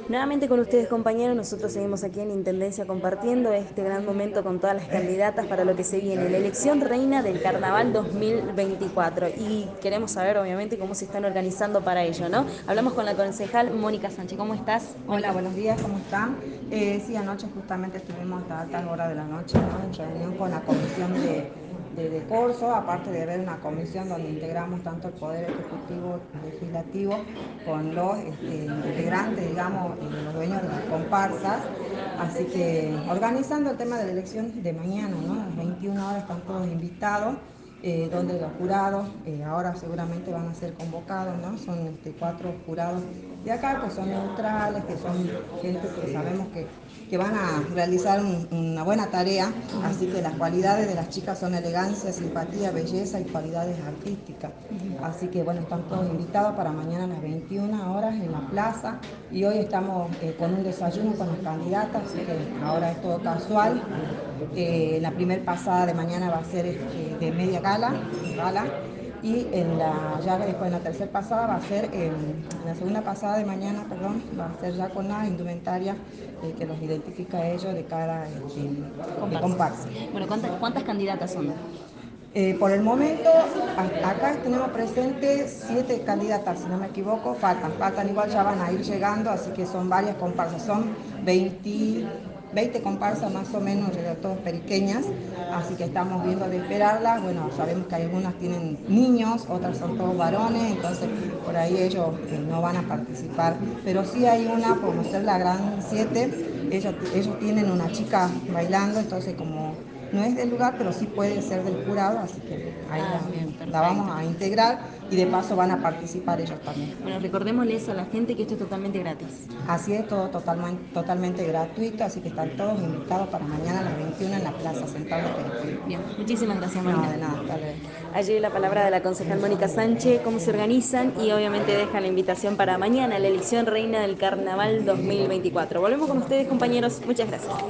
Nuevamente con ustedes, compañeros, nosotros seguimos aquí en Intendencia compartiendo este gran momento con todas las candidatas para lo que se viene, la elección reina del Carnaval 2024. Y queremos saber, obviamente, cómo se están organizando para ello, ¿no? Hablamos con la concejal Mónica Sánchez. ¿Cómo estás, Hola, Mónica? buenos días, ¿cómo están? Sí, anoche justamente estuvimos hasta altas horas de la noche, ¿no?, en reunión con la comisión de Corso, aparte de ver una comisión donde integramos tanto el Poder Ejecutivo, Legislativo, con los integrantes, digamos, los dueños de las comparsas. Así que organizando el tema de la elección de mañana, ¿no? A las 21 horas están todos invitados. Donde los jurados ahora seguramente van a ser convocados, ¿no? Son 4 jurados de acá que son neutrales, que son gente que sabemos que van a realizar una buena tarea, así que las cualidades de las chicas son elegancia, simpatía, belleza y cualidades artísticas. Así que bueno, están todos invitados para mañana a las 21 horas en la plaza, y hoy estamos con un desayuno con las candidatas, así que ahora es todo casual. La primer pasada de mañana va a ser de media gala, y ya después en la tercera pasada va a ser, en la segunda pasada de mañana, perdón, va a ser ya con la indumentaria que los identifica a ellos de cada comparsa. Bueno, ¿cuántas candidatas son? Por el momento, acá tenemos presentes 7 candidatas, si no me equivoco, faltan igual, ya van a ir llegando, así que son varias comparsas, son 20 comparsas más o menos, todas pequeñas, así que estamos viendo de esperarlas. Bueno, sabemos que algunas tienen niños, otras son todos varones, entonces por ahí ellos no van a participar, pero sí hay una, por no ser la gran 7, ellos tienen una chica bailando, entonces como no es del lugar, pero sí puede ser del jurado, así que ahí Bien, la vamos perfecto. a integrar, y de paso van a participar ellos también. Bueno, recordémosles a la gente que esto es totalmente gratis. Así es, todo totalmente gratuito, así que están todos invitados para mañana a las 21 en la Plaza Central de Perejil. Bien, muchísimas gracias, No, Mónica. de nada, hasta luego. Allí la palabra de la concejal Mónica Sánchez, cómo se organizan y obviamente dejan la invitación para mañana, la elección reina del Carnaval 2024. Volvemos con ustedes, compañeros. Muchas gracias.